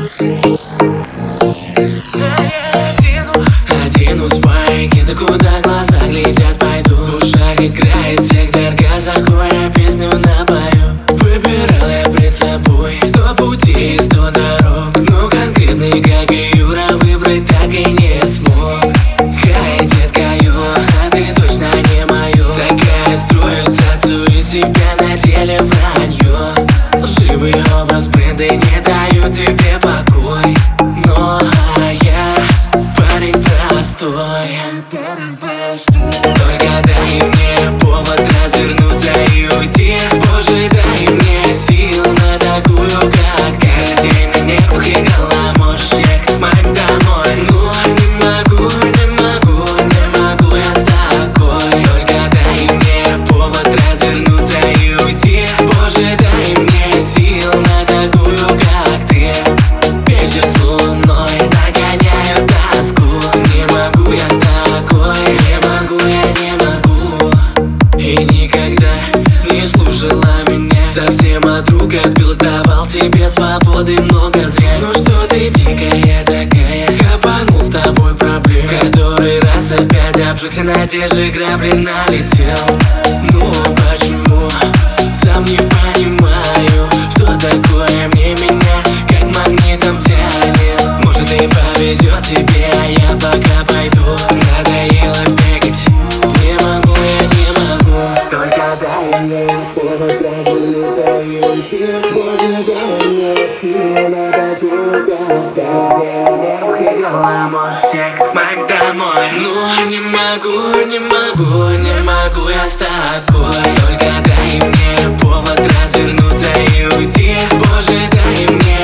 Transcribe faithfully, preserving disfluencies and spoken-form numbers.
Оденусь в байки, да куда глаза глядят, пойду. В ушах играет сектор газа, хуя песню напою. Выбирал я пред собой сто путей, сто дорог, но конкретный, как и Юра, выбрать так и не смог. Хай, детка, ё, а ты точно не моё. Такая строишь цацу из себя, на деле вранье. Лживый образ бренда не дают тебе покой. Но а я парень простой. Только дай мне повод развернуться и уйти. Боже, дай мне сил на такую, как ты. Каждый день на нервах играла, можешь ехать, мать, домой. Но не могу, не могу, не могу я с такой. Только дай мне повод развернуться и уйти. Боже, дай мне сил на такую, как ты. Вечер с луной нагоняю тоску. Не могу я с такой, не могу я, не могу. И никогда не слушала меня. Совсем от рук отбил, сдавал тебе свободы много зря. Ну что ты дикая такая, хапанул с тобой проблем. Который раз опять обжегся, на те же грабли налетел. Ну почему, сам не понимаю, что такое мне меня как магнитом тянет. Может и повезет тебе, а я пока пойду. Надоело бегать, не могу я, не могу. Только дай мне повод развернуться и уйти. Боже, дай мне силу на такую, как ты. Каждый день на нервах играла, можешь ехать, мать, домой. Но не могу, не могу, не могу я с такой. Только дай мне повод развернуться и уйти. Боже, дай мне